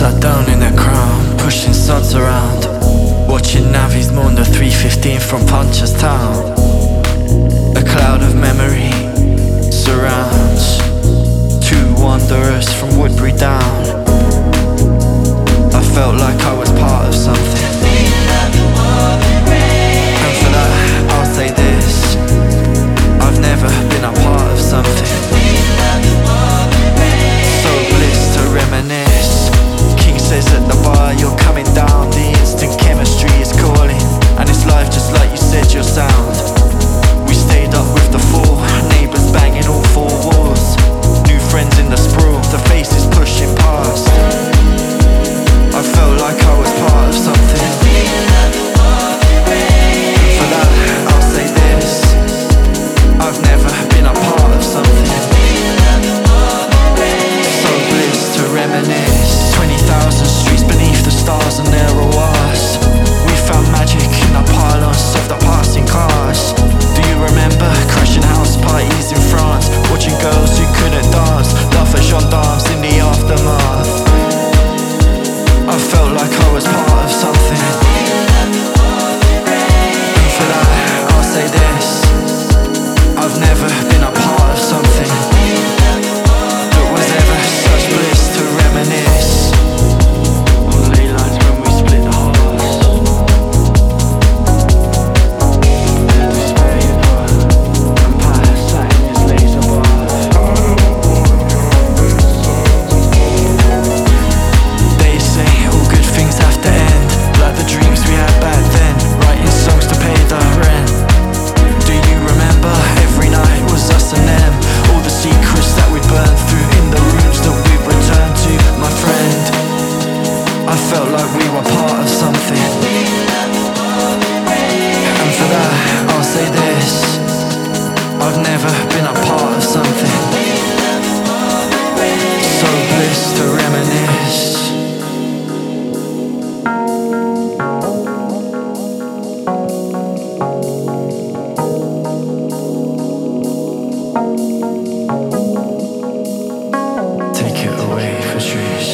Sat down in a crown, pushing sods around, watching navies mourn the 315 from Punchestown. A cloud of memory surrounds two wanderers from Woodbury Down. I felt like I was part of something, and for that I'll say this: I've never been a part of something. So bliss to reminisce. King says at the bar, you're coming down, the instant chemistry is calling, and it's life just like you said your sound. We stayed up with the four neighbours banging all four walls, new friends in the sprawl, the faces pushing past. I felt like I was part of something, and for that I'll say this: I've never been a part of something. So bliss to reminisce. 20,000 streets beneath the stars and there are us. We found magic in the pylons of the passing cars. Do you remember crashing house parties in France, watching girls who couldn't dance laugh at gendarmes in the aftermath? I felt like I was part of something, and for that I'll say this: I've never been a part of something that was ever such bliss to reminisce. On ley lines when we split the hearts, and display apart, and past sat in his laser bar. They say all good things have to end, like the dreams we had back then, writing songs to pay the rent. Do you remember? Every night was us and them, all the secrets that we burned through in the rooms that we returned to. My friend, I felt like we were part of something, and for that I'll say this: I've never been a part of something. So bliss to reminisce. Take it away, Patrice.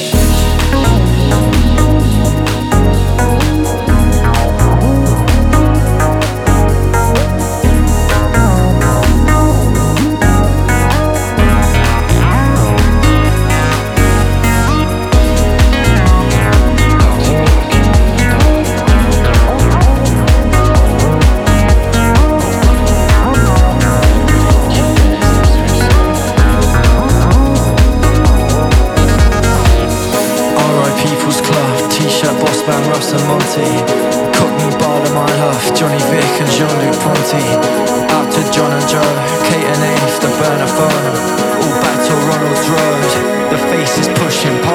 People's Club, T-shirt, boss band, Russ and Monty, Cockney Bar, my Huff, Johnny Vick and Jean-Luc Ponty. Out to John and Joe, Kate and Ave, the Burner Phone, all back to Ronald's Road. The faces pushing past.